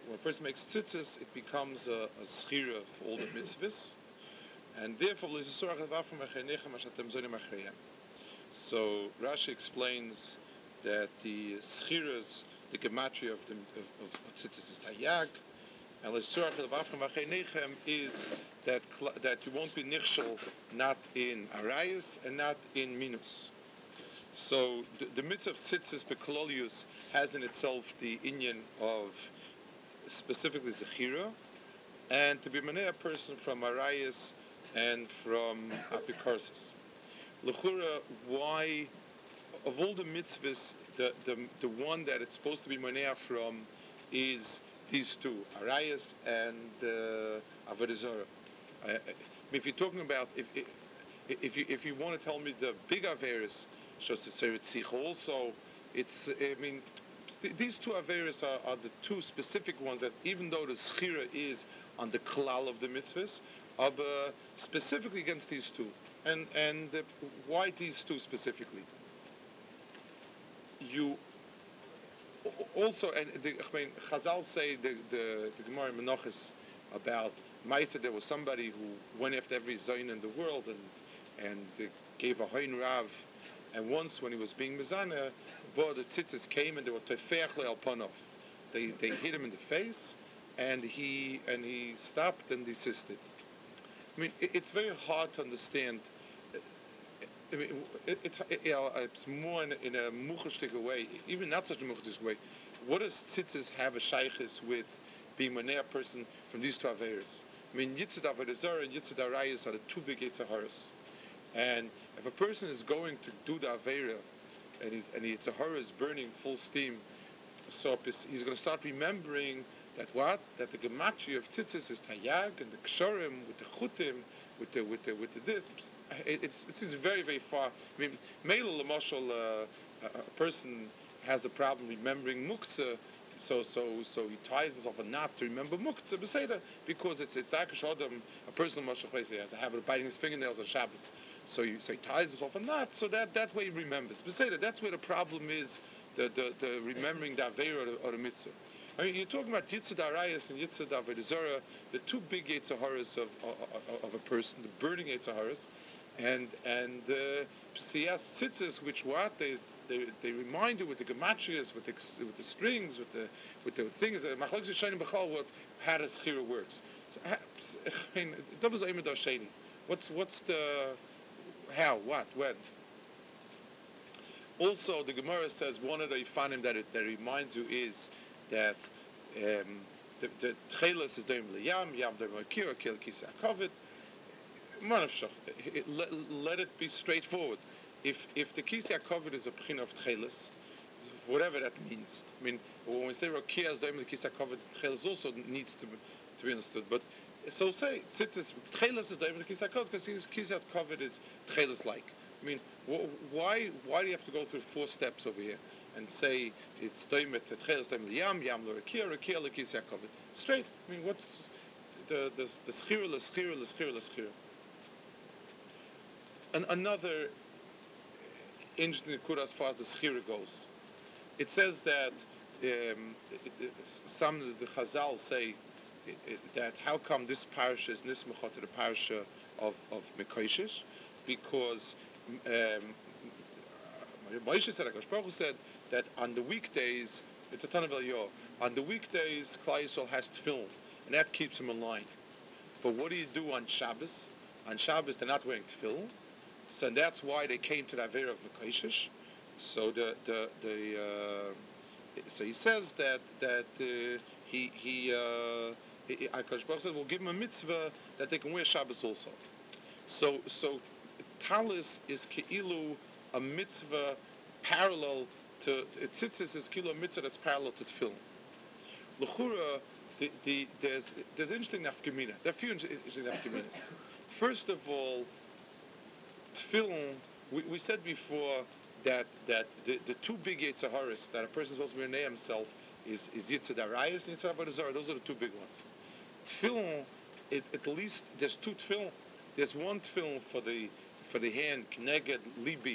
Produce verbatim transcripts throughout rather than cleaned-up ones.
when a person makes tzitzis, it becomes a, a schira for all the mitzvahs, and therefore so Rashi explains that the schiras, the gematria of the of, of, of tzitzis is tayag, and is that that you won't be nichshel not in arayas and not in minus. So the, the mitzvah of tzitzis beklolius has in itself the inyan of specifically zechira, and to be maneh a person from arayas and from apikarsis. L'chura, why of all the mitzvahs, the, the the one that it's supposed to be maneh from is these two, arayas and uh, avodah zarah. Uh, if you're talking about if if you if you want to tell me the big averis, also, it's I mean these two averis are, are the two specific ones that even though the schira is on the klal of the mitzvahs, are uh, specifically against these two. And and uh, why these two specifically? You also, and the, I mean, Chazal say the the, the Gemara Menachos about Maisa. There was somebody who went after every zayin in the world and and uh, gave a hoin rav. And once, when he was being mezana, boy, the tzitzis came and they were tefech le'alpanov. They they hit him in the face, and he and he stopped and desisted. I mean, it, it's very hard to understand. I mean, it, it's it, it's more in, in a muchashtik way, even not such a muchashtik way. What does tzitzis have a shaykhis with being a person from these two averes? I mean, yitzud avodah zarah and yitzud arayos are the two big yitzaharas. And if a person is going to do the avera, and he's and it's a horror is burning full steam, so he's going to start remembering that what that the gematria of tzitzis is tayag and the kshorim with the chutim with the with the with the this. It, it's it's very very far. I mean, Meila Lamashal, uh, a, a person has a problem remembering muktzah. So, so, so he ties himself a knot to remember muktzah b'seder because it's it's like a a person he has a habit of biting his fingernails on Shabbos. So, you, so he ties himself a knot so that that way he remembers b'seder. That's where the problem is, the the, the remembering the aveira or the, or the mitzvah. I mean, you're talking about yitzud arayas and yitzud avodah zarah, the two big yitzaharas of, of of a person, the burning yitzaharas, and and uh, siyas tzitzis, which what they. They, they remind you with the gematrias, with the with the strings, with the with the things. Machlokes Rishonim b'chal what how the schira works. So, I mean, what's what's the how what when? Also, the Gemara says one of the ifanim that it that reminds you is that um, the the tchelas is doim liyam yam doim akira kil kisah kovet. Let let it be straightforward. If if the kisah covered is a pchin of tchelis, whatever that means. I mean, when we say rakia is doim the kisah covered, tchelis also needs to be, to be understood. But so say tzitzis tchelis is doim the kisah covered because kisah covered is tchelis like. I mean, wh- why why do you have to go through four steps over here and say it's doim the tchelis doim the yam yam the rakia rakia the kisah covered straight? I mean, what's the the the schira the schira the schira the schira? And another interesting Qur'an as far as the schira goes. It says that um, it, it, some of the Chazal say it, it, that how come this parasha is nismachot to the parasha of of Mekoshish, because um, Moshe said, Hakadosh Baruch Hu said that on the weekdays it's a ton of Eliyah. On the weekdays, Klal Yisrael has tefillin, and that keeps him in line. But what do you do on Shabbos? On Shabbos, they're not wearing tefillin. So that's why they came to the Avera of Mekoshish. So the the the uh, so he says that that uh, he he uh, Hakadosh Baruch Hu said we'll give them a mitzvah that they can wear Shabbos also. So so talis is keilu a mitzvah parallel to tzitzis is keilu a mitzvah that's parallel to tefillin. L'chura the, the there's there's interesting nafkamina. There are few interesting nafkaminas. First of all, tefillin, we, we said before that that the, the two big yitzaharas that a person is supposed to rename himself is is yitzud arayos and yitzud avodah zarah. Those are the two big ones. Tefillin, it, at least there's two tefillin. There's one tefillin for the for the hand, kneged libi,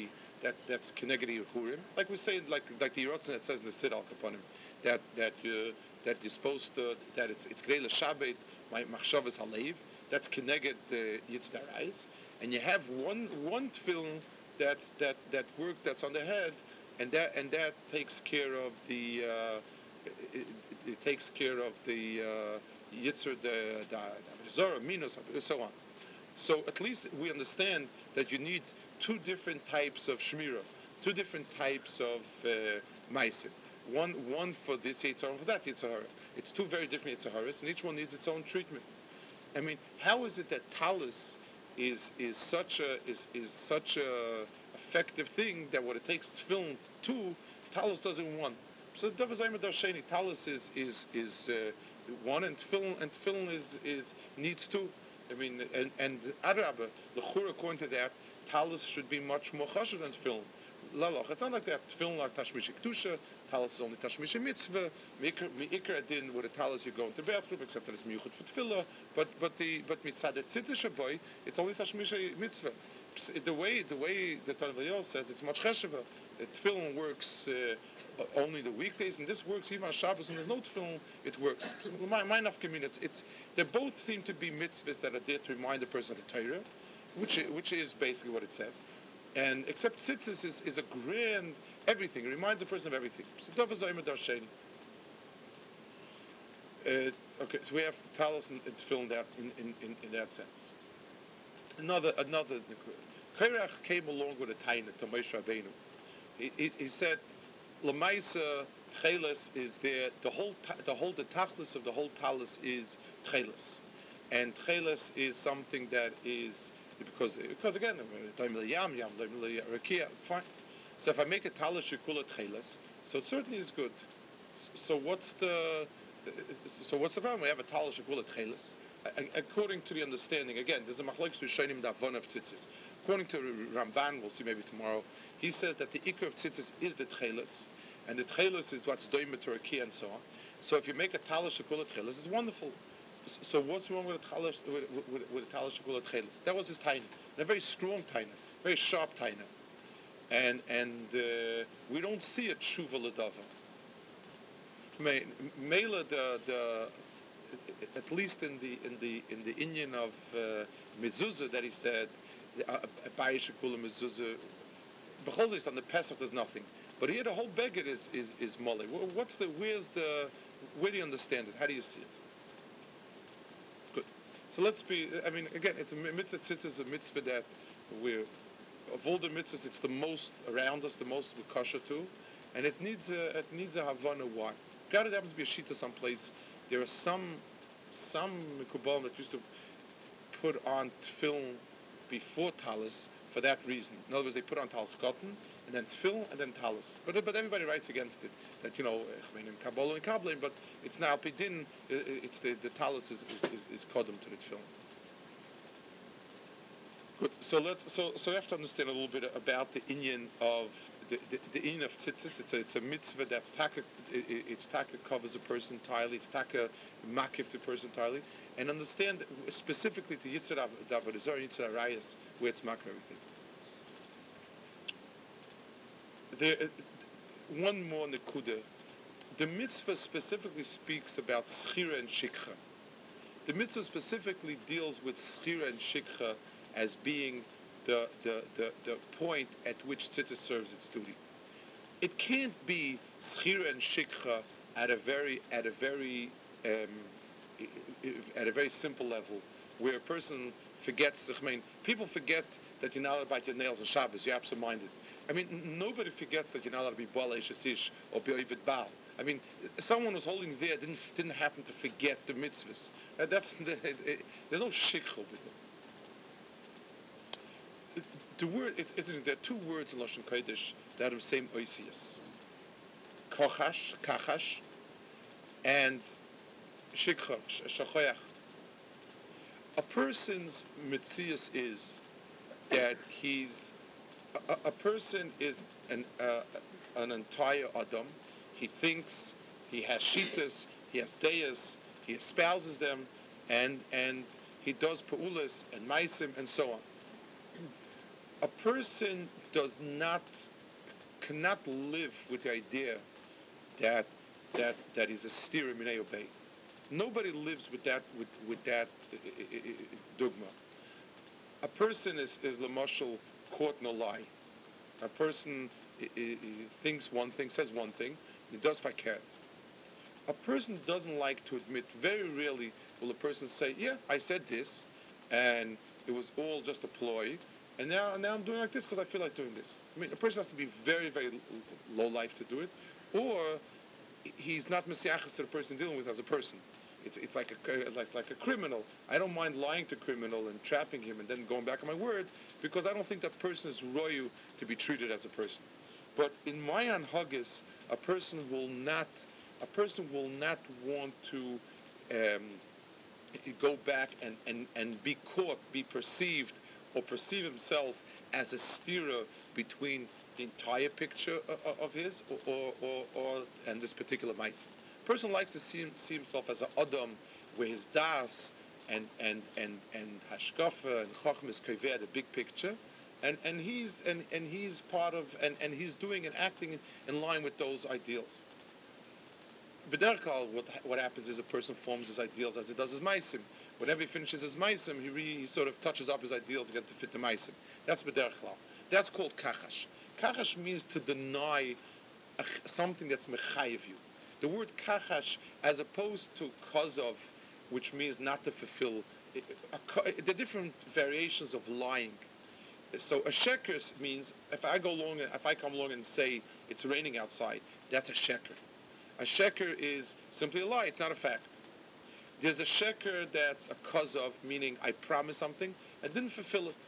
that that's Kenegedi Yehurim. Like we say, like like the Yerotzen that says in the Siddur upon him, that that you that you're supposed to that it's it's Greila Shabbat, my Machshavas Halev. That's Keneged uh, Yitzdarayis, and you have one one tefillin that's that that work that's on the head, and that and that takes care of the uh, it, it, it takes care of the uh, Yitzur the the Zora Minus so on. So at least we understand that you need two different types of shmira, two different types of uh, meisim. One one for this Yitzhar and for that Yitzhar. It's two very different Yitzharas, and each one needs its own treatment. I mean, how is it that talus is is such a is is such a effective thing that what it takes tefillin two, talus doesn't one. So Davar Zaymer Darsheni, talus is is is uh, one, and tefillin and tefillin is is needs two. I mean, and and Adrabah, the Chur, according to that, talus should be much more chashuv than tefillin. Laloch, it's not like that. Tefillin like tashmish kedusha, talus is only tashmish mitzvah. Meikar adin with a talus you go into the bathroom, except that it's miyuchad for tefillah. But but the but mitzad tzitzah shaboy, it's only tashmish mitzvah. The way the way the Tanna V'Yos says, it's much cheshiva. The tefillin works uh, only the weekdays, and this works even on Shabbos when there's no tefillin. It works. So my my nafkamina, it's, it's they both seem to be mitzvahs that are there to remind the person of the Torah, which which is basically what it says. And except tzitzis is, is a grand everything. It reminds a person of everything. So Davar Zaymer Darsheni. Uh, okay, so we have talus and, and tefillin that in, in, in, in that sense. Another another Korach came along with a taina to Moshe Rabbeinu. He, he, he said, Lamaisa tchelis is there. The whole the whole the tachlis of the whole talus is tchelis, and tchelis is something that is. Because, because again, yam yam rakia, fine. So if I make a talus shekula tchelas, so it certainly is good. So what's the so what's the problem? We have a talus shekula tchelas. According to the understanding, again, there's a machlokes rishonim davon of tzitzis. According to Ramban, we'll see maybe tomorrow. He says that the ikar of tzitzis is the tchelas, and the tchelas is what's doimet to rakia and so on. So if you make a talus shekula tchelas, it's wonderful. So what's wrong with a talus with, with, with a talus shekula tchelas? That was his taina, a very strong taina, very sharp taina, and and uh, we don't see a tshuva ledava. Mela the the at least in the in the in the Indian of uh, mezuzah that he said, abayi shekula mezuzah. B'chol on the Pesach there's nothing, but here the whole beged is is is molly. What's the where's the where do you understand it? How do you see it? Good. So let's be. I mean, again, it's a mitzvah. Tzitzis is a mitzvah that we're of all the mitzvahs, it's the most around us, the most we're kosher to, and it needs a it needs a havana. Why? God, it happens to be a shita someplace. There are some some mikubalim that used to put on tefillin before talus for that reason. In other words, they put on talus cotton and then tefillin and then talus. But but everybody writes against it. That you know, I mean, in Kabbalah and Kabbalah, but it's now pidin. It's the the talus is is is, is kodem to the tefillin. Good. So let's so so you have to understand a little bit about the inyan of the the, the inyan of tzitzis. It's a it's a mitzvah that's taka. It, it's taka covers a person entirely. It's taka makif the person entirely, and understand specifically to yitzhar davar zor yitzhar arayas where it's makif everything. There, one more nekuda. The mitzvah specifically speaks about schira and shikha. The mitzvah specifically deals with schira and shikha as being the, the, the, the point at which tzitzis serves its duty. It can't be schira and shikha at a very at a very um, at a very simple level where a person forgets. I mean, people forget that you're not allowed to bite your nails on Shabbos. You're absent-minded. I mean, n- nobody forgets that you're not allowed to be bal eshasish or be ovid bal. I mean, someone who's holding there didn't didn't happen to forget the mitzvahs. Uh, that's it, it, there's no shikha with it. The word, it, it, there are two words in Lashon Kodesh that have the same oisius. Kochash, kachash, and shikha, shachoyach. A person's mitzias is that he's, a, a person is an, uh, an entire Adam. He thinks, he has shitas, he has deyas, he espouses them, and and he does pa'ulas and maisim and so on. A person does not, cannot live with the idea that that that is a stira minei obey. Nobody lives with that with with that uh, uh, uh, dogma. A person is is lamashal caught in a lie. A person uh, uh, thinks one thing, says one thing, he does fakert. A person doesn't like to admit. Very rarely will a person say, "Yeah, I said this, and it was all just a ploy, and now now I'm doing like this because I feel like doing this." I mean, a person has to be very very low life to do it, or he's not messiachus to the person dealing with as a person. It's it's like a like like a criminal. I don't mind lying to a criminal and trapping him and then going back on my word because I don't think that person is royu to be treated as a person. But in my anhagis, a person will not a person will not want to um, go back and, and, and be caught, be perceived, or perceive himself as a steerer between the entire picture of, of his or, or, or, or and this particular mice. Person likes to see, see himself as an adam, where his das and and and and hashkafa and chacham is kaveh, the big picture, and and he's and, and he's part of and, and he's doing and acting in line with those ideals. B'derkal, what what happens is a person forms his ideals as he does his meisim. Whenever he finishes his meisim, he, re, he sort of touches up his ideals again to fit the meisim. That's b'derkal. That's called kachash. Kachash means to deny a, something that's mechayiv you. The word kachash, as opposed to kozov, which means not to fulfill, a, a, a, the different variations of lying. So a sheker means if I go along, if I come along and say it's raining outside, that's a sheker. A sheker is simply a lie. It's not a fact. There's a sheker that's a cause of, meaning I promised something and didn't fulfill it.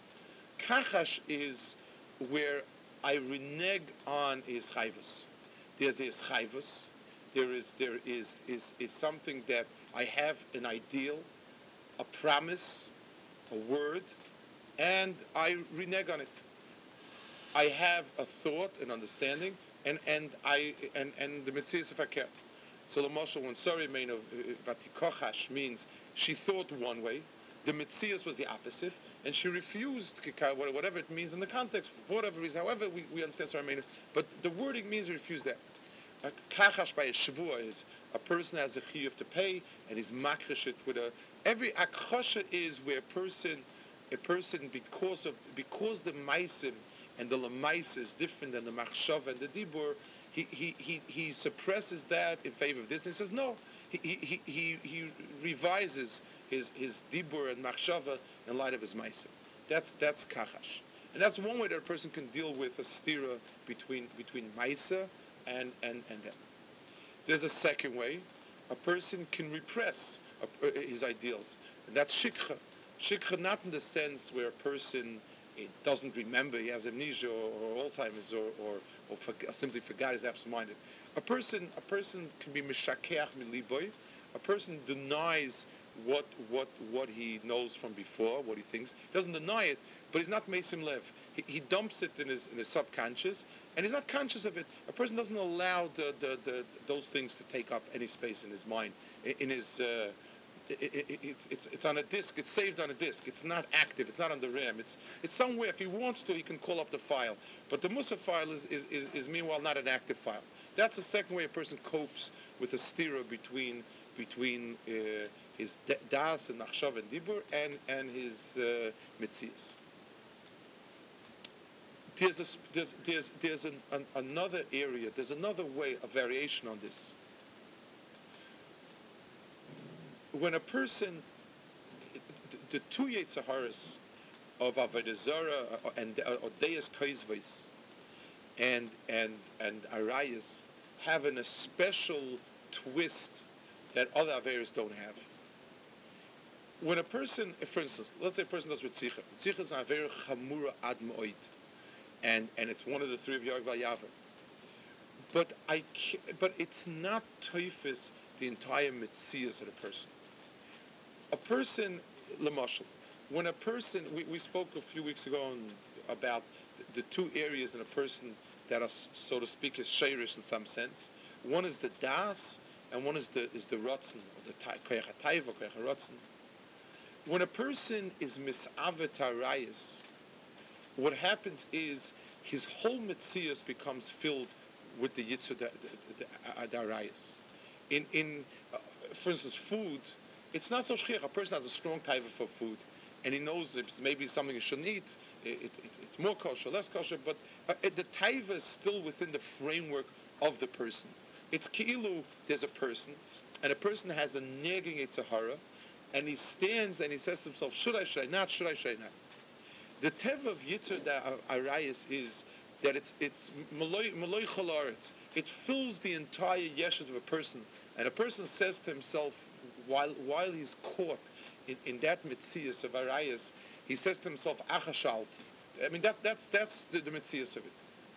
Kachash is where I renege on his chayvus. There's a chayvus. There is there is, is is something that I have an ideal, a promise, a word, and I renege on it. I have a thought, an understanding, and and I and and the mitzvah if I care. So the Moshe, when Sari made of Vatikochash means she thought one way, the Metzias was the opposite, and she refused whatever it means in the context, for whatever reason, however we, we understand Sari made, but the wording means refuse that. A kachash by a shavua is a person has a chiyuv to pay, and he's makrish it with a. Every akosha is where a person, a person because of because the maisim and the lamais is different than the machshav and the dibur. He, he, he, he suppresses that in favor of this and says no. He, he, he, he revises his, his dibur and machshava in light of his maisim. That's that's kachash. And that's one way that a person can deal with a stira between between maisa and, and, and them. There's a second way. A person can repress a, uh, his ideals. And that's shikha. Shikha not in the sense where a person it doesn't remember, he has amnesia or, or Alzheimer's or, or, or, for, or simply forgot, he's absent-minded. A person a person can be mishakeach miliboy. A person denies what what what he knows from before, what he thinks. He doesn't deny it, but he's not mesim lev. He, he dumps it in his in his subconscious, and he's not conscious of it. A person doesn't allow the, the, the those things to take up any space in his mind, in, in his. Uh, It, it, it, it's, it's, it's on a disk. It's saved on a disk. It's not active. It's not on the RAM. It's it's somewhere. If he wants to, he can call up the file. But the Musa file is, is, is, is meanwhile not an active file. That's the second way a person copes with a stira between between uh, his das and nachshav and dibur and and his uh, mitzias. There's a, there's there's there's an, an, another area. There's another way, a variation on this. When a person, the, the two Yetzaharas of Avodah Zarah and Odeas Kaizvais and and and Arayas have an, a special twist that other Averas don't have. When a person, for instance, let's say a person does Ritzicha. Ritzicha is an Avera Chamura Ad Mo'id, and and it's one of the three of Yog Vayaver. But I, but it's not Toifis the entire Metzias of the person. A person, Lamashal, when a person, we, we spoke a few weeks ago on, about the, the two areas in a person that are, so to speak, is sheirish in some sense. One is the das, and one is the is the rotzen, or the koyach hatayva, koyach rotzen. When a person is misavet harayis, what happens is his whole Metzius becomes filled with the Yitzhak, the, the, the, the Arayas. In, in uh, for instance, food, it's not so shchich. A person has a strong taiva for food, and he knows it's maybe something he shouldn't eat. It, it, it, it's more kosher, less kosher, but uh, the taiva is still within the framework of the person. It's ki'ilu, there's a person, and a person has a neging Yitzhahara, and he stands and he says to himself, should I, should I not, should I, should I not? The teva of Yitzhak Arayas is that it's it's maloi maloi chalaretz. It fills the entire yeshus of a person, and a person says to himself while while he's caught in, in that mitzias of Arayas, he says to himself, achashalti. I mean that that's that's the, the mitzias of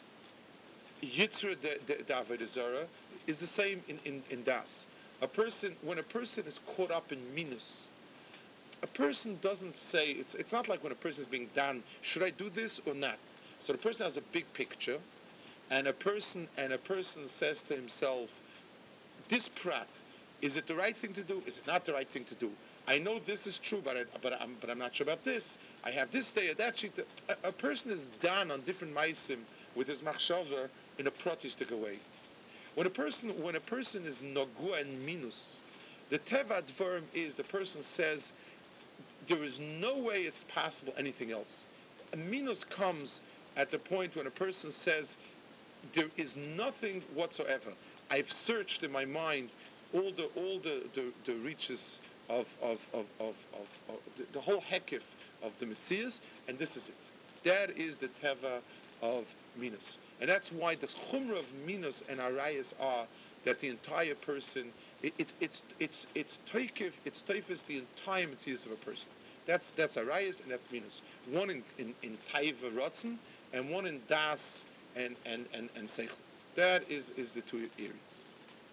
it. Yitzhak the the Avodah Zarah is the same in, in, in das. A person when a person is caught up in minus, a person doesn't say, it's it's not like when a person is being done, should I do this or not? So the person has a big picture, and a person and a person says to himself, this prat, is it the right thing to do? Is it not the right thing to do? I know this is true, but I, but I'm but I'm not sure about this. I have this day or that sheet. A, a person is done on different maisim with his machshava in a pratistic way. When a person when a person is nogua and minus, the teva dvarim is the person says, there is no way it's possible anything else. A minus comes at the point when a person says, there is nothing whatsoever. I've searched in my mind all the all the, the, the reaches of of of, of, of, of the, the whole hekif of the Metzias, and this is it. That is the teva of minus. And that's why the chumrah of minus and arayas are that the entire person, it, it, it's it's it's toikif, it's toifis the entire Metzias of a person. That's that's arayas and that's minus. One in in, in taiva rotzen and one in das and and and and seichel. That is is the two areas.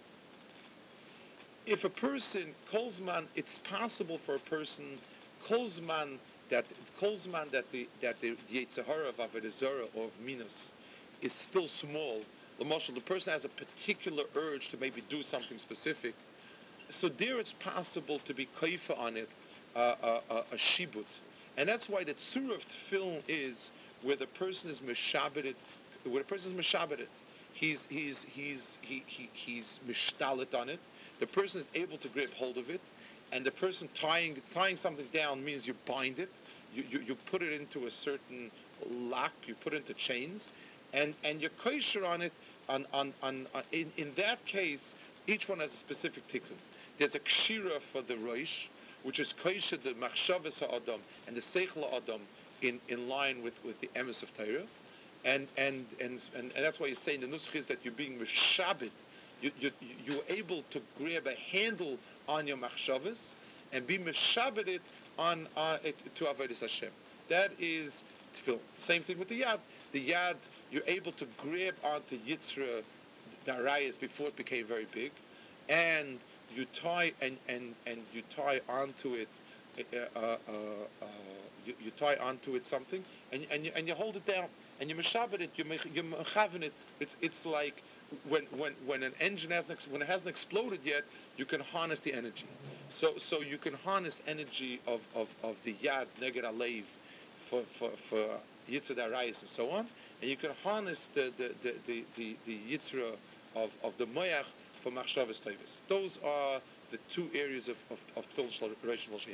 If a person kolzman, it's possible for a person kolzman that kolzman that the that the Yetzirah of Avodah Zarah or of minus is still small. The marshal, the person has a particular urge to maybe do something specific. So there, it's possible to be kaifa on it, uh, uh, uh, a shibut, and that's why the tzura of tefillin is where the person is meshabedet, where the person is meshabedet. He's he's he's he, he he's mishtalit on it. The person is able to grab hold of it, and the person tying tying something down means you bind it, you you, you put it into a certain lock, you put it into chains, and and you're kosher on it. On on on, on in in that case, each one has a specific tikkun. There's a kshira for the roish, which is kosher the machshavas ha'adam and the seichel ha'adam in in line with with the emes of Torah. And and, and and and that's why you say in the nusach is that you're being mishabit. You you you're able to grab a handle on your machshavas and be mishabit it on uh, it, to avodas Hashem. That is tefillin. Same thing with the yad. The yad, you're able to grab onto yitzra darayas before it became very big, and you tie and and and you tie onto it. Uh, uh, uh, uh, you, you tie onto it something, and and you, and you hold it down. And you meshabed it, you you mechaven it. It's it's like when when when an engine hasn't when it hasn't exploded yet, you can harness the energy. So so you can harness energy of, of, of the yad neged alev for for for yitzra darayis and so on, and you can harness the the the the, the, the yitzra of, of the moyach for machshavas tevis. Those are the two areas of of of tefillin reish sheyach.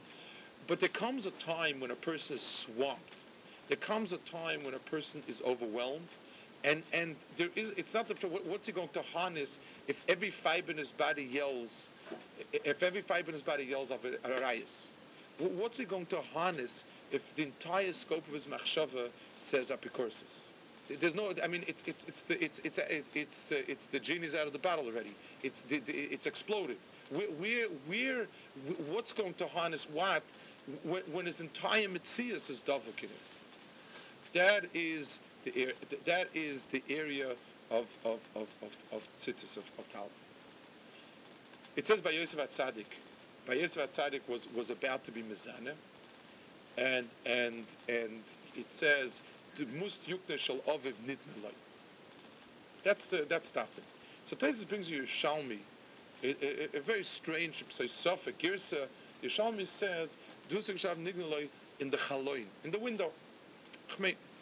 But there comes a time when a person is swamped. There comes a time when a person is overwhelmed, and, and there is. It's not the what's he going to harness if every fiber in his body yells, if every fiber in his body yells of arayas. What's he going to harness if the entire scope of his machshava says apikorsis? There's no. I mean, it's it's it's the it's it's it's uh, it's the genie's out of the bottle already. It's the, the, it's exploded. We're, we're we're what's going to harness what when, when his entire mitzias is dovuk in it? That is the that is the area of of of of, of tzitzis of, of talmud. It says by Yosef Atzadik. By Yosef Atzadik was was about to be mezaneh, and and and it says the must yukne shel aviv nitnelay. That's the that's Taftim. So Taisus brings you Yerushalmi, a, a, a very strange Sofek Girsa. Yerushalmi says dusik shav nitnelay in the chaloin, in the window.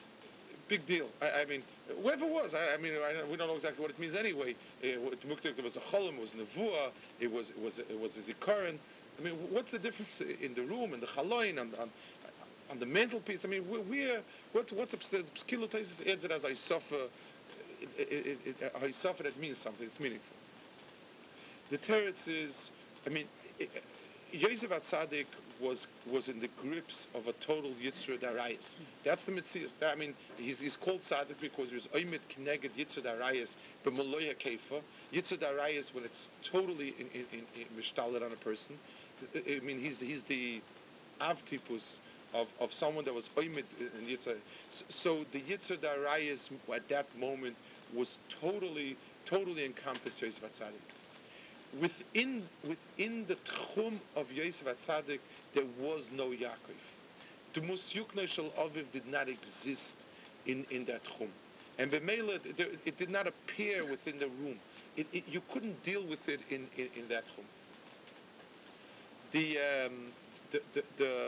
big deal. I, I mean, whoever it was, I, I mean, I, we don't know exactly what it means anyway. It, it was a cholim, it was nevuah, it was it was it was a zikaron. I mean, what's the difference in the room, in the chaloin, on, on on the mantelpiece? I mean, we're, we're what what's upstairs? Skilotais adds it as I suffer. It, it, it, I suffer. That means something. It's meaningful. The teretz is, I mean, Yosef Atzadik was was in the grips of a total Yitzhak Darayis. That's the Metzias. I mean, he's, he's called Tzadik because he was Oymid Kineged Yitzhak Darayis, but Maloya Keifa. Yitzhak Darayis, when it's totally in, in, in, in mishtalet on a person. I mean, he's he's the Av Tipus of, of someone that was Oymid in Yitzhak. So, so the Yitzhak Darayis at that moment was totally, totally encompassed Yosef Atzadik. Within within the tchum of Yosef Atzadik, there was no Yaakov. The Musyukna Shel Aviv did not exist in, in that tchum, and B'meila it did not appear within the room. It, it, you couldn't deal with it in, in, in that tchum. The um, the the the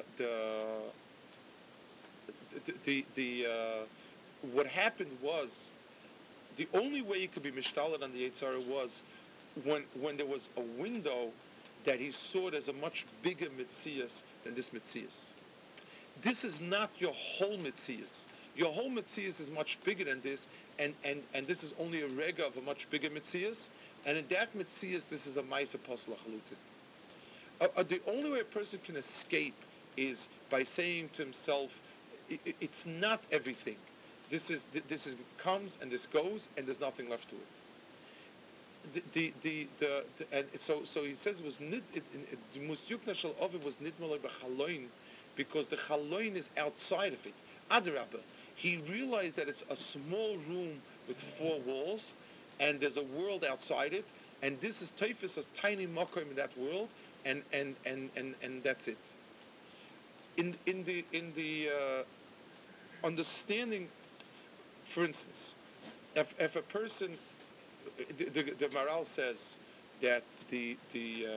the, the, the uh, what happened was the only way you could be mishtalet on the Yetzer Hara was when when there was a window that he saw it as a much bigger Metzias than this Metzias. This is not your whole Metzias. Your whole Metzias is much bigger than this, and, and, and this is only a rega of a much bigger Metzias, and in that Metzias, this is a Maisa Apostle Chalutin. Uh, uh, the only way a person can escape is by saying to himself, it, it, it's not everything. This is this is comes and this goes, and there's nothing left to it. The the the, the, the and so so he says it was nid the musyukna shel Aviv was nidmalei b'chaloin because the chaloin is outside of it. Adarabah, he realized that it's a small room with four walls, and there's a world outside it, and this is teifus, a tiny makom in that world, and and and and, and that's it. In in the in the uh, understanding, for instance, if if a person The, the, the Maral says that the the uh,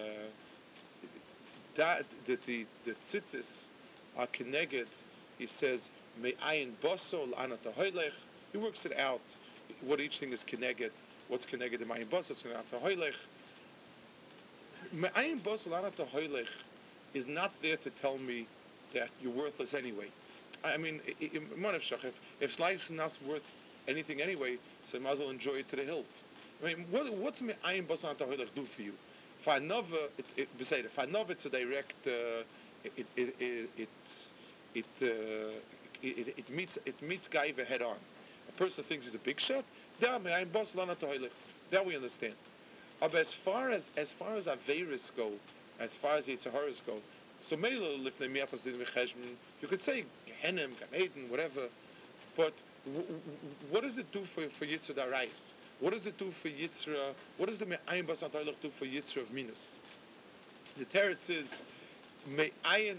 that the the, the tzitzis are connected. He says me'ayin baso l'ana tahoylech. He works it out. What each thing is connected. What's connected to me'ayin baso? It's l'ana tahoylech. Me'ayin baso l'ana tahoylech is not there to tell me that you're worthless anyway. I mean, if if life's not worth anything anyway, so I might as well enjoy it to the hilt. I mean, what, what's me'ayin basan tahoylech do for you? For another, it, it, beside it, for another, it's a direct, uh, it, it, it, it, it, uh, it, it meets, it meets Gaiva head on. A person thinks he's a big shot. That me'ayin basan tahoylech. That we understand. But as far as, as far as Averis go, as far as Yetzer Haras go, so Meila lifnei miatas din v'cheshbon, you could say Gehenim, Gan Eden, whatever, but w- w- what does it do for for Yitzhak Darayis? What does it do for Yitzra? What does the Me'ayin Basan Tahoylech do for Yitzra of Minus? The Teretz is, Me'ayin,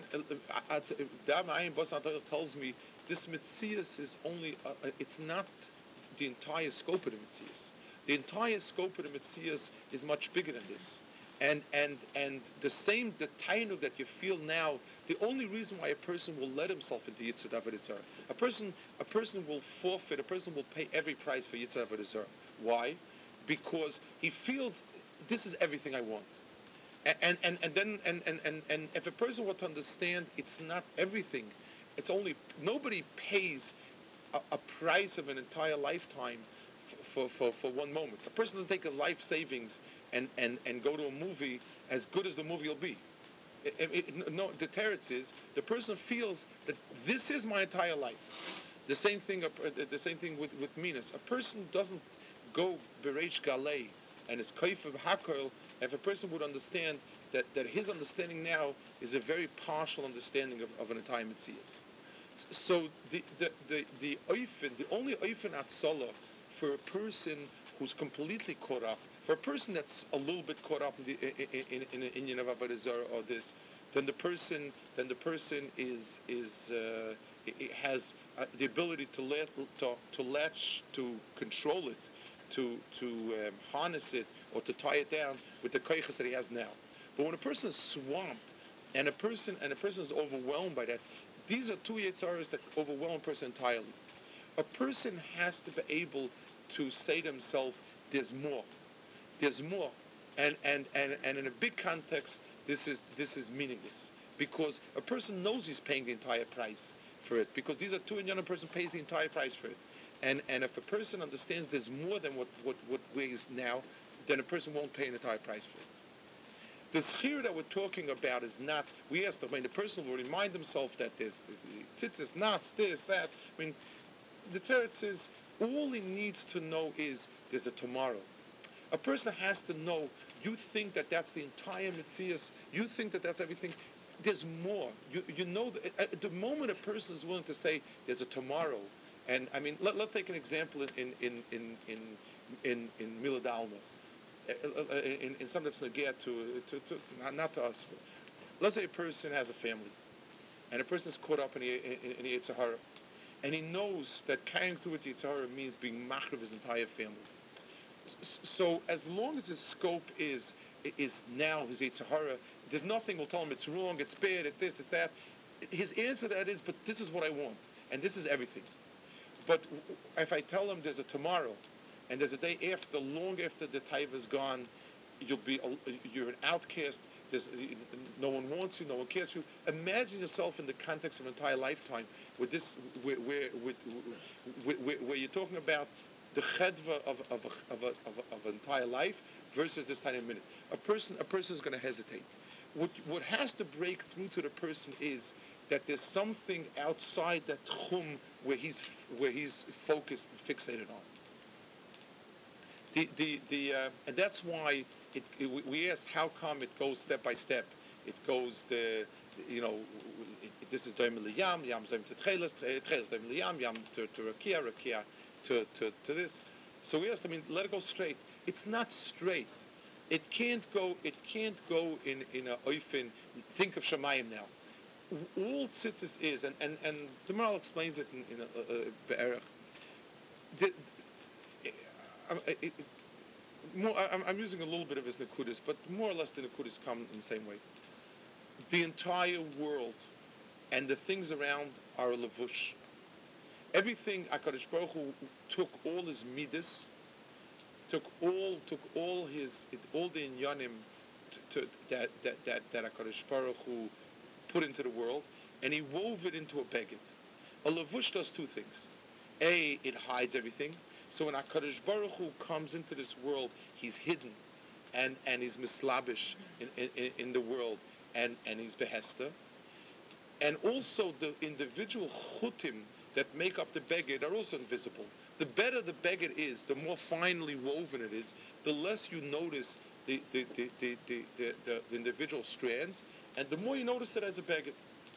Da Me'ayin Basan Tahoylech tells me, this Metzias is only, uh, it's not the entire scope of the Metzias. The entire scope of the Metzias is much bigger than this. And and and the same, the tainug that you feel now, the only reason why a person will let himself into Yitzhak Avodah Zarah, a person, a person will forfeit, a person will pay every price for Yitzhak Avodah Zarah. Why? Because he feels this is everything I want. And and, and then and, and, and, and if a person were to understand it's not everything, it's only nobody pays a, a price of an entire lifetime for, for, for one moment. A person doesn't take a life savings and, and, and go to a movie as good as the movie will be. It, it, it, no, the teretz is the person feels that this is my entire life. The same thing. The same thing with with minas. A person doesn't go bereish galei and is kaifah hakol. If a person would understand that, that his understanding now is a very partial understanding of, of an entire mitzias. So the the the the oifen, the only oifen atzola for a person who's completely caught up, for a person that's a little bit caught up in the in in, in, in Inyan of Avodah Zarah or this, then the person then the person is is uh, it has uh, the ability to let to, to latch to control it, to to um, harness it or to tie it down with the koiches that he has now. But when a person is swamped and a person and a person is overwhelmed by that, these are two yetzaros that overwhelm a person entirely. A person has to be able to say to himself, "There's more. There's more." And, and, and, and in a big context, this is this is meaningless because a person knows he's paying the entire price for it because these are two and the other person pays the entire price for it. And and if a person understands there's more than what what what weighs now, then a person won't pay an entire price for it. The schir that we're talking about is not. We asked. I mean, the person will remind himself that there's tzitzis, knots, this, that. I mean, the Torah says all he needs to know is there's a tomorrow. A person has to know, you think that that's the entire Metzias, you think that that's everything. There's more. You you know, that at the moment a person is willing to say there's a tomorrow, and I mean, let, let's take an example in in in in in, in Milad Alma, in, in something that's negate to, to, to not, not to us. Let's say a person has a family, and a person is caught up in the, in, in the Yetzer Hara, and he knows that carrying through with the Yetzer Hara means being machriv his entire family. So as long as his scope is is now his Yetzer Hara, there's nothing will tell him it's wrong, it's bad, it's this, it's that. His answer to that is, but this is what I want, and this is everything. But if I tell him there's a tomorrow, and there's a day after, long after the taiva is gone, you'll be you're an outcast. There's no one wants you, no one cares for you. Imagine yourself in the context of an entire lifetime, with this, where where, where, where, where you're talking about the chedva of of of, of, of an entire life versus this tiny minute. A person a person is going to hesitate. What what has to break through to the person is that there's something outside that chum where he's where he's focused and fixated on. The the the uh, and that's why it, it, we asked how come it goes step by step. It goes the you know it, it, this is doim liyam, yam doim to tcheles, tcheles doim liyam, yam to to rakia, rakia to, to to this. So we asked. I mean, let it go straight. It's not straight. It can't go. It can't go in in a oifin. Think of Shemayim now. All tzitzis is, and and and the Maharal explains it in, in a, a, a be'erach. The, I, I, it, more, I, I'm using a little bit of his nekudas, but more or less the nekudas come in the same way. The entire world and the things around are a levush. Everything Hakadosh Baruch Hu took all his midas, took all took all his all the inyanim to, to, that that that that Hakadosh Baruch Hu put into the world, and he wove it into a beged. A levush does two things. A, it hides everything. So when HaKadosh Baruch Hu comes into this world, he's hidden, and, and he's mislabish in, in, in the world, and, and he's behester. And also the individual chutim that make up the beged are also invisible. The better the beged is, the more finely woven it is, the less you notice the, the, the, the, the, the, the, the individual strands, and the more you notice it as a beged.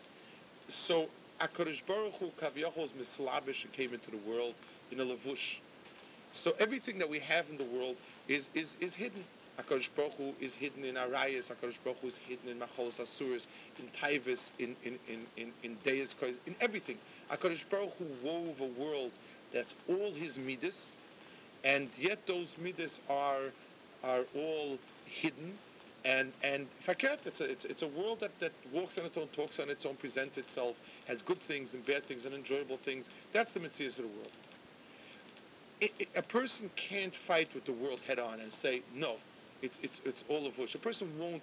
So HaKadosh Baruch Hu Kaviyachol is mislabish and came into the world in a levush. So everything that we have in the world is is, is hidden. HaKadosh Baruch Hu is hidden in Arayas, HaKadosh Baruch Hu is hidden in Macholos Asuras, in Taivas, in in in in, in Deis, in everything. HaKadosh Baruch Hu wove a world that's all his midas, and yet those midas are are all hidden. And and fakert, it's a it's, it's a world that, that walks on its own, talks on its own, presents itself, has good things and bad things and enjoyable things. That's the mitzvah of the world. It, it, a person can't fight with the world head on and say no, it's it's it's all of us. A person won't.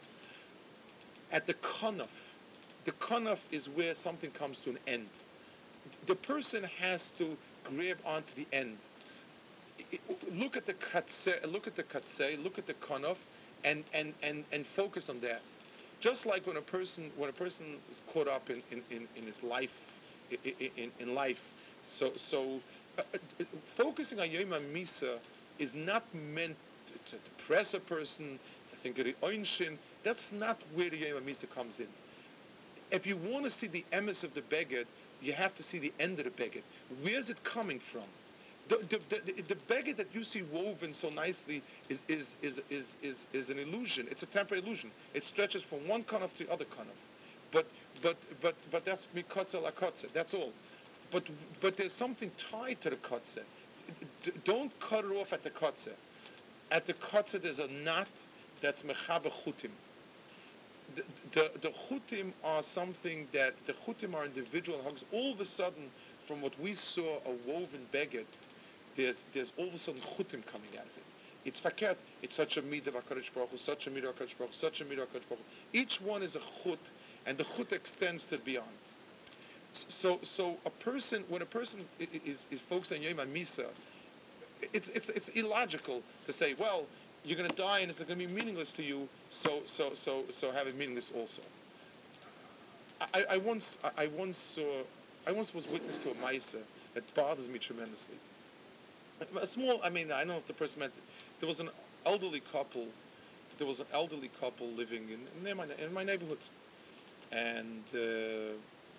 At the kanaf, the kanaf is where something comes to an end. The person has to grab onto the end. It, look at the katzeh, look at the katzeh, look at the kanaf, and, and, and, and focus on that. Just like when a person when a person is caught up in, in, in, in his life, in, in, in life, so so uh, uh, focusing on Yom HaMisa is not meant to, to depress a person, to think of the Einshin. That's not where the Yom HaMisa comes in. If you want to see the emes of the beged, you have to see the end of the beged. Where's it coming from? The the, the, the beged that you see woven so nicely is is, is, is, is is an illusion. It's a temporary illusion. It stretches from one kanaf to the other kanaf. But but but but that's mikotze la kotze. That's all. But but there's something tied to the kotze. Don't cut it off at the kotze. At the kotze there's a knot that's mechabe chutim. The, the the chutim are something that the chutim are individual hugs. All of a sudden, from what we saw, a woven beged, there's there's all of a sudden chutim coming out of it. It's fakert. It's such a midah of HaKadosh Baruch Hu, such a midah of HaKadosh Baruch Hu, such a midah of HaKadosh Baruch Hu. Each one is a chut, and the chut extends to beyond. So, so a person, when a person is, is focused on Yom HaMisa, it's, it's, it's illogical to say, well, you're going to die and it's going to be meaningless to you, so, so, so, so have it meaningless also. I, I once, I once saw, I once was witness to a Maisa that bothers me tremendously. A small, I mean, I don't know if the person meant it. There was an elderly couple, there was an elderly couple living in, in, my, in my neighborhood. And, uh,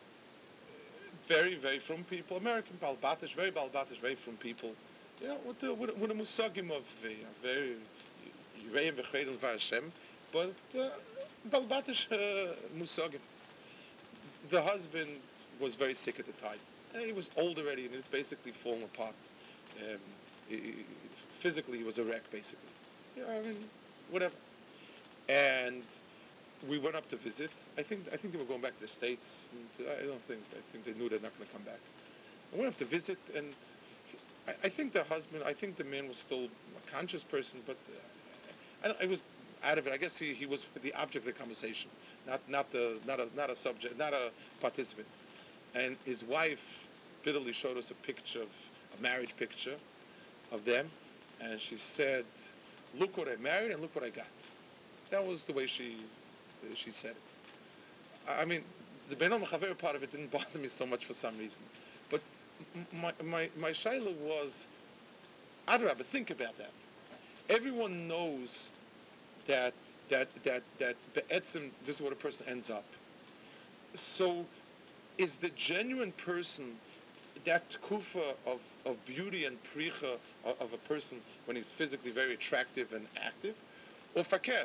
very, very from people, American Balbatish, very Balbatish, very from people, you know, with the, with, with a musagim of uh, very, Yireim v'chedon v'Hashem, but uh, Balbatish uh, musagim. The husband was very sick at the time. And he was old already, and he was basically falling apart. Um, he, he, physically, he was a wreck, basically. You know, I mean, whatever. And we went up to visit. I think I think they were going back to the States, and I don't think I think they knew they're not going to come back. I went up to visit, and I, I think the husband, I think the man was still a conscious person, but uh, I, I was out of it. I guess he, he was the object of the conversation, not not the not a not a subject, not a participant. And his wife bitterly showed us a picture of a marriage picture of them, and she said, "Look what I married, and look what I got." That was the way she. She said it. I mean, the Beinam Chaver part of it didn't bother me so much for some reason. But my my my shaila was, Adrabah, think about that. Everyone knows that that that that be'etzim, this is what a person ends up. So, is the genuine person that kufa of, of beauty and pricha of, of a person when he's physically very attractive and active, or faket?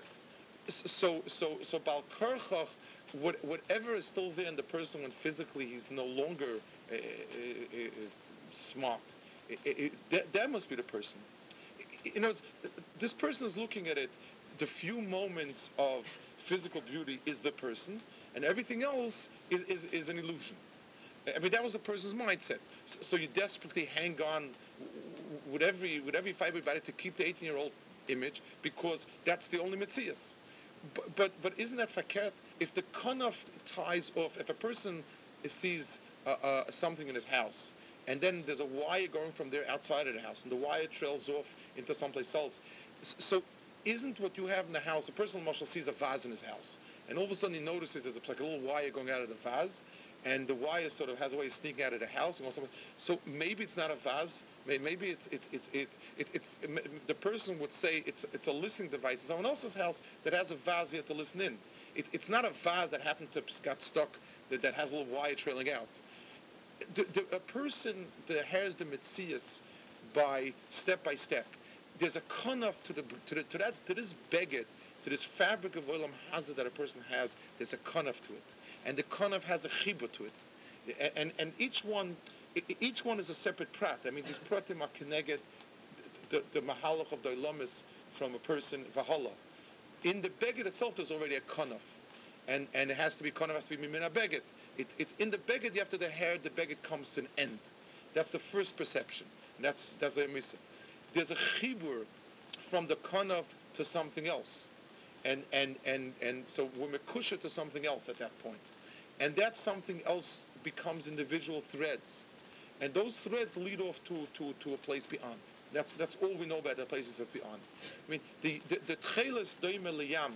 So, so, so, Bal Karchach, what, whatever is still there in the person when physically he's no longer uh, uh, uh, smart, it, it, that, that must be the person. You know, it's, this person is looking at it. The few moments of physical beauty is the person, and everything else is, is, is an illusion. I mean, that was the person's mindset. So, so you desperately hang on with every with every fiber about it to keep the eighteen-year-old image because that's the only metzias. But, but but isn't that fakert? If the kanaf ties off, if a person sees uh, uh, something in his house, and then there's a wire going from there outside of the house, and the wire trails off into someplace else, so isn't what you have in the house, a person marshal sees a vase in his house, and all of a sudden he notices there's like a little wire going out of the vase, and the wire sort of has a way of sneaking out of the house. And so maybe it's not a vase. Maybe it's it's it's it, it it's the person would say it's it's a listening device in someone else's house that has a vase here to listen in. It, it's not a vase that happened to got stuck that, that has a little wire trailing out. The, the, a person that has the mitzias by step by step. There's a kanaf to the to the to that to this beged, to this fabric of olam hazard that a person has. There's a kanaf to it. And the kanaf has a chibur to it, and and each one, each one is a separate prat. I mean, these pratim are connected, the the mahalach of the ilamis from a person vahala. In the beged itself, there's already a kanaf, and and it has to be kanaf has to be mimina beged. It's it's in the beged after the hair, the beged comes to an end. That's the first perception. And that's that's a misa. There's a chibur from the kanaf to something else, and and and and so we're mekusha to something else at that point. And that something else becomes individual threads. And those threads lead off to, to, to a place beyond. That's that's all we know about the places of beyond. I mean, the the, the tcheles doime liyam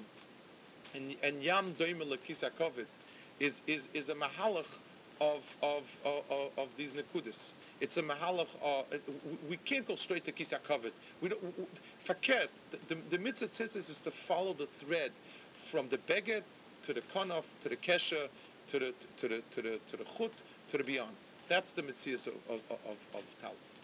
and and yam doime lekisa kovet is is is a mahalach of of of, of these nekudis. It's a mahalach. Uh, we can't go straight to kisa kovet. We don't. Faket. The, the, the mitzvah tzitzis is to follow the thread from the beged to the kanaf to the kesha. To the to the to the to the chut to the beyond. That's the mitzvahs of of of, of talis.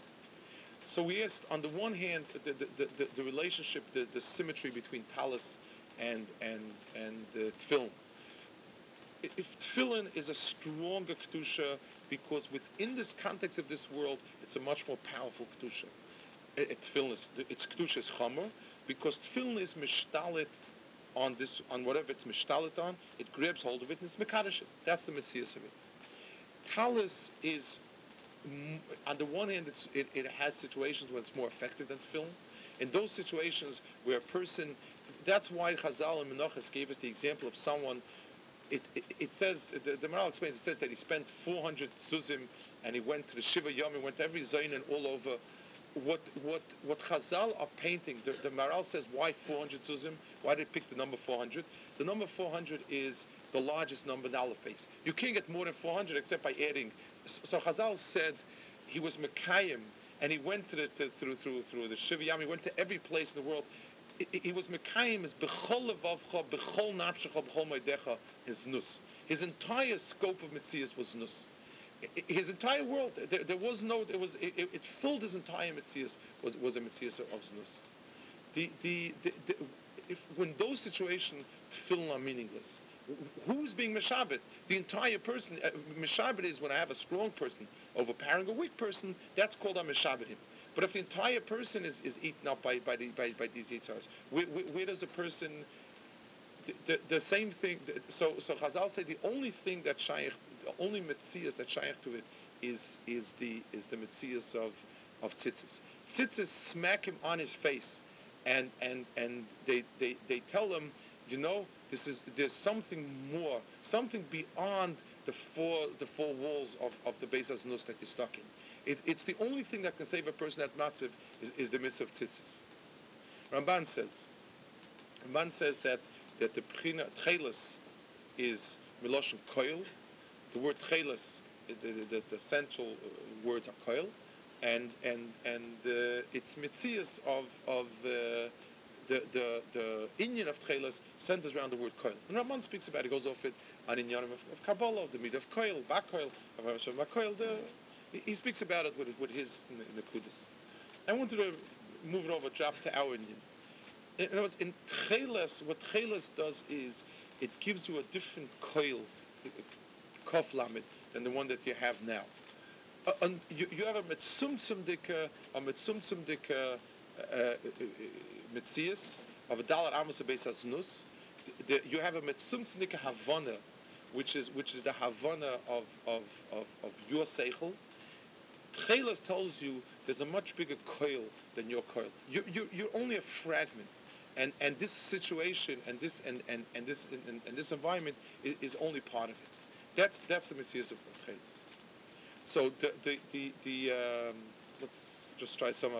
So we asked, on the one hand, the the, the, the relationship, the, the symmetry between talis and and and uh, tefillin. If tefillin is a stronger kedusha because within this context of this world, it's a much more powerful kedusha. Tefillin is its kedusha is chomer because tefillin is mishtalit on this, on whatever it's mishtalit on, it grabs hold of it and it's mekadosh it. That's the mitzvah of it. Talis is mm, on the one hand, it's, it, it has situations where it's more effective than film. In those situations where a person, that's why Chazal and Menachos gave us the example of someone. It, it, it says, the, the Maral explains, it says that he spent four hundred zuzim and he went to the Shiva Yom, he went to every Zayin and all over. What what what Chazal are painting, the, the Maral says, why four hundred zuzim? Why did they pick the number four hundred? The number four hundred is the largest number in the Aleph base. You can't get more than four hundred except by adding. So, so Chazal said he was Mekayim, and he went to the to, through through through the Shiva Yom. He went to every place in the world. He, he was Mekayim is bechol levavcha, bechol nafshecha, bechol meidecha, his nus. His entire scope of Metzias was nus. His entire world, there, there was no, there was, it, it filled his entire Metzias, was, was a Metzias of Znus. The, the, the, the, if, when those situations, tefillin are meaningless. Who's being Meshabit? The entire person. Uh, Meshabit is when I have a strong person overpowering a weak person, that's called a Meshabitim. But if the entire person is, is eaten up by, by, the, by, by these Yitzhars, where, where, where does a person, the, the, the same thing, so, so Chazal say the only thing that Shaykh, the only Metzias that shaykh to it is is the is the Metzias of of Tzitzis. Tzitzis smack him on his face, and and and they they, they tell him, you know, this is there's something more, something beyond the four the four walls of, of the Beis Haznus that you're stuck in. It, it's the only thing that can save a person at Matziv is, is the mitzvah of Tzitzis. Ramban says, Ramban says that that the Pchina Tchelis is Miloshen Koil. The word Tchelis, the, the, the central words are Koil, and and and uh, it's Metzias of of uh, the the the Inyan of Tchelis centers around the word Koil. And Ramban speaks about it, goes off it on Inyanim of, of Kabbalah, the midah of Koil, Bakoil, of Hashem Bakoil. The he speaks about it with with his in the, in the Kudus. I wanted to move it over, drop to our Inyan. In other words, in Tchelis, what Tchelis does is it gives you a different Koil, Kof Lamed, than the one that you have now. Uh, and you, you have a Metzumtzum Dika, a Metzumtzum Dika uh, uh, Metzias, of a Dalar Amos Beis Haznus. You have a Metzumtzum Dika Havana, which is which is the Havana of of of, of your Seichel. Tchelas tells you there's a much bigger coil than your coil. You, you, you're only a fragment, and, and this situation and this and, and, and this and, and this environment is, is only part of it. That's that's the Metzias of Tchelas. So the the the, the um, let's just try to sum up.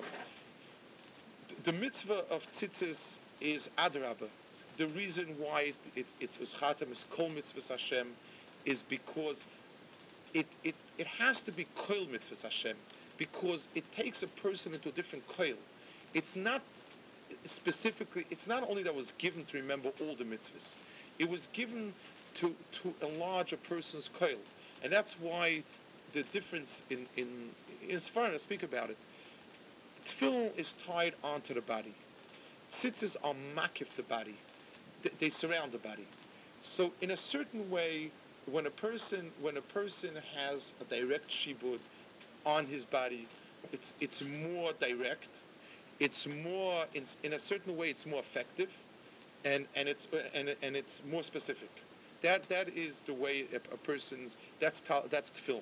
The, the mitzvah of tzitzis is adrabah. The reason why it, it, it's uschatem is kol mitzvahs Hashem is because it it it has to be kol mitzvahs Hashem, because it takes a person into a different kol. It's not specifically. It's not only that it was given to remember all the mitzvahs. It was given to to enlarge a person's kol, and that's why the difference in in in Sfarim, I speak about it. Tefillin is tied onto the body. Tzitzis are makif the body. They, they surround the body. So in a certain way, when a person when a person has a direct shibud on his body, it's it's more direct. It's more in in a certain way. It's more effective, and and it's and and it's more specific. That that is the way a, a person's that's ta, that's tefillin.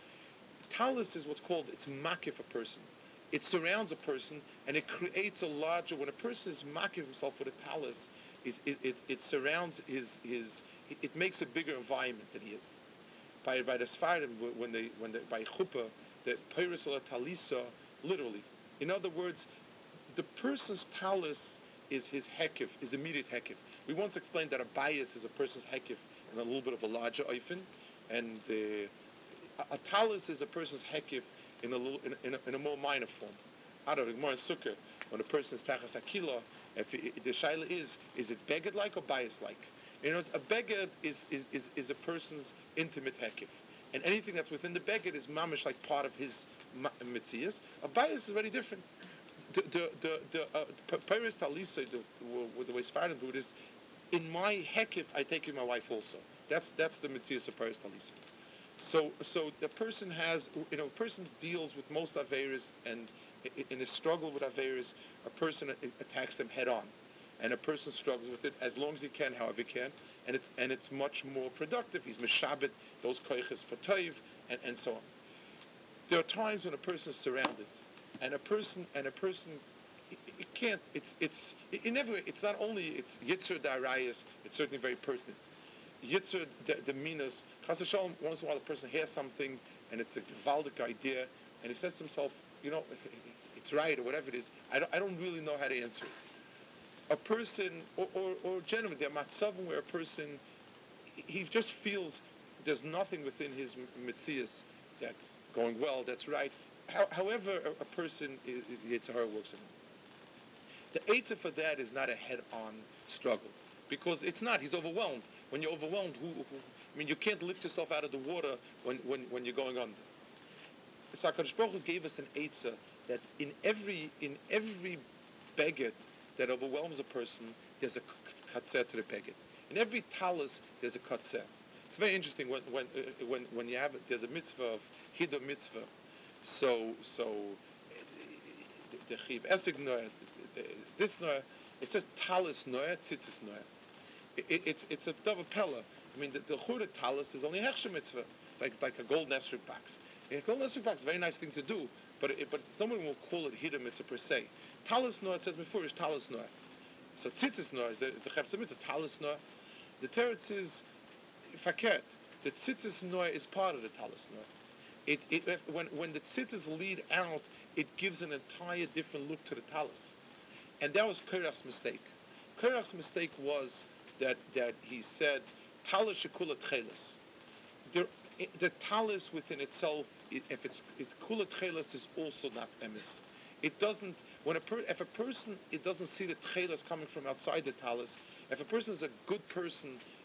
Talis is what's called it's makif a person. It surrounds a person and it creates a larger. When a person is makif himself with a talis, it it, it, it surrounds his his. It, it makes a bigger environment than he is. By by the Sfardim when they when they by chuppah the peiros ala talisa literally. In other words, the person's talis is his hekif, his immediate hekif. We once explained that a bias is a person's hekif in a little bit of a larger oifen, and uh, a, a talis is a person's hekif in a little in, in, a, in a more minor form. Out of the Gemara Sukkah, when a person is tachas akila, if it, the shaila is is it beged like or bias like? You know, a beged is, is, is, is a person's intimate hekif, and anything that's within the beged is mamish like part of his mitzias. A bias is very different. The the the the uh, Peiros Talisa, the with the way Sfardim do it is, in my hekif I take in my wife also. That's that's the mitzias of Peiros Talisa. So so the person has, you know, a person deals with most averis, and in a struggle with averis, a person attacks them head on, and a person struggles with it as long as he can, however he can, and it's and it's much more productive. He's meshabit those koiches for toiv and, and so on. There are times when a person is surrounded, and a person and a person it, it can't. It's it's in every way. It's not only it's Yitzhak Darayas. It's certainly very pertinent. Yitzhak the minas. Chas v'shalom. Once in a while, the person hears something, and it's a Valdic idea, and he says to himself, you know, it's right or whatever it is. I don't, I don't really know how to answer it. A person, or or, or generally, there are matzavim where a person he just feels there's nothing within his mitzias that's going well, that's right. How, however, a, a person, Yitzhar works on him. The answer for that is not a head-on struggle, because it's not. He's overwhelmed. When you're overwhelmed, who, who, I mean, you can't lift yourself out of the water when, when, when you're going under. So HaKadosh Baruch Hu gave us an answer that in every in every beged that overwhelms a person, there's a katzer to the beged. In every talus, there's a katzer. It's very interesting when when uh, when when you have there's a mitzvah of hiddur mitzvah. So so the chiv esig noah, this noah, it says talus noah, tzitzis noah. It, it's it's a dove pella. I mean the, the chura talus is only hechsher mitzvah. It's like it's like a gold nesrig box. A gold nesrig box is a very nice thing to do, but it, but someone will call it hiddur mitzvah per se. Talus noah, it says before is talus noah. So tzitzis noah is the is the chefetz mitzvah talus noah. The teretz is fakert. The tzitzis noah is part of the talus noah. It, it, when, when the tzitzis lead out, it gives an entire different look to the talus. And that was Korach's mistake. Korach's mistake was that, that he said, talus shekula tchelis. The, the talus within itself, if it's it, kula tchelis is also not emes. It doesn't, when a per, if a person, it doesn't see the tchelis coming from outside the talus, if a person is a good person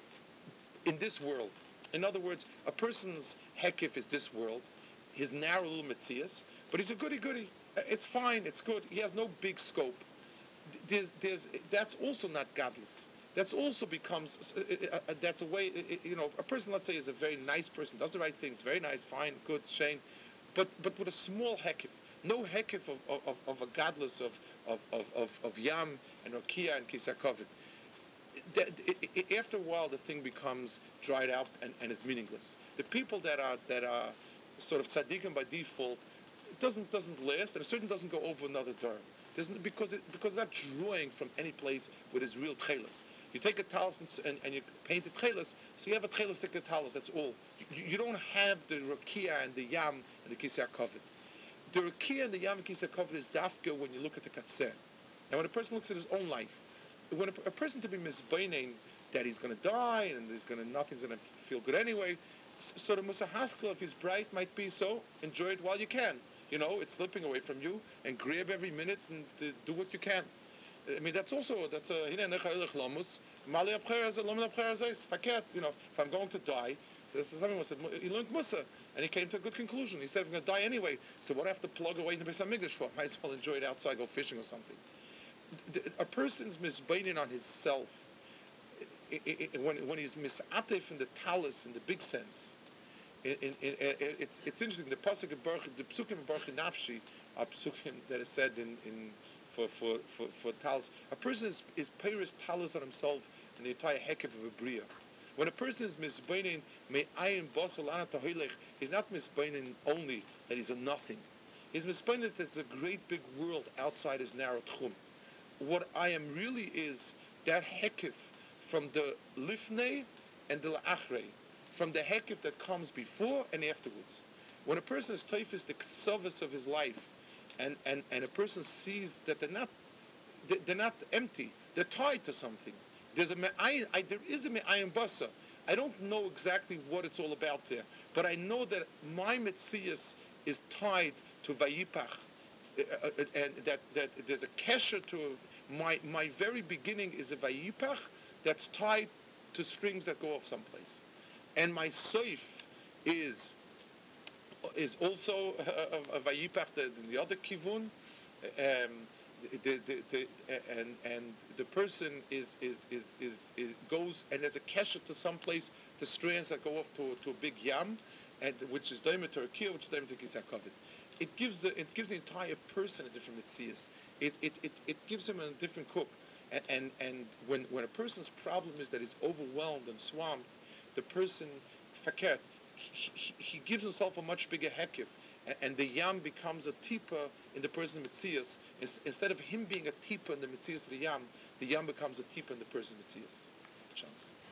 in this world, in other words, a person's hekif is this world, his narrow little metzias, but he's a goody-goody. It's fine, it's good. He has no big scope. There's, there's, that's also not godless. That's also becomes, uh, uh, that's a way, uh, you know, a person, let's say, is a very nice person, does the right things, very nice, fine, good, shane, but but with a small hekif. No hekif of, of, of a godless of, of, of, of, of Yam and Rokia and Kisakovit. That, it, it, after a while, the thing becomes dried out and, and is meaningless. The people that are that are sort of tzaddikim by default, it doesn't doesn't last, and it certainly doesn't go over another term. There's, because it, because it's not drawing from any place with his real tchelas. You take a talus and, and, and you paint the tchelas, so you have a tchelas stick talus. That's all. You, you don't have the rokia and the yam and the kisar kovet. The rokia and the yam and kisar kovet is dafka when you look at the katzer. And when a person looks at his own life, when a, a person to be misbaining that he's going to die and there's going to nothing's going to feel good anyway, so the Musa Haskell, if he's bright, might be so. Enjoy it while you can. You know, it's slipping away from you, and grab every minute and uh, do what you can. I mean, that's also that's a you know, if I'm going to die, so someone said he learned Musa, and he came to a good conclusion. He said, "I'm going to die anyway, so what do I have to plug away in the Beis Hamikdash for? Might as well enjoy it outside, go fishing or something." A person's misbaining on his self when when he's misatif in the talus in the big sense. In, in, in, it's it's interesting. The pasuk of Baruch, the psukim of Baruch Nafshi are psukim that is said in, in for for for for talus. A person is is peiris talus on himself in the entire hekif of a bria. When a person is misbaining, may ayin basalana tahilech, he's not misbaining only that he's a nothing. He's misbaining that there's a great big world outside his narrow tchum. What I am really is that hekif from the lifnei and the la'achrei, from the hekif that comes before and afterwards. When a person is teifis the ksavas of his life, and, and, and a person sees that they're not they're not empty, they're tied to something. There's a me'ayin, I, there is a me'ayin basa. I don't know exactly what it's all about there, but I know that my metzias is tied to vayipach. Uh, uh, and that, that there's a kesher to my my very beginning is a vayipach that's tied to strings that go off someplace, and my seif is is also a, a, a vayipach the, the other kivun, um, the, the, the, and and the person is is, is is is goes and there's a kesher to someplace the strands that go off to to a big yam, and which is daimah to Rakia, which is daimah to Kisakovit. It gives the it gives the entire person a different mitzias. It it, it it gives him a different cook. And, and and when when a person's problem is that he's overwhelmed and swamped, the person faket he, he, he gives himself a much bigger hekif. and, and the yam becomes a tipa in the person's mitzias. Instead of him being a tipa in the mitzias of the yam, the yam becomes a tipa in the person's mitzias. Shabbos.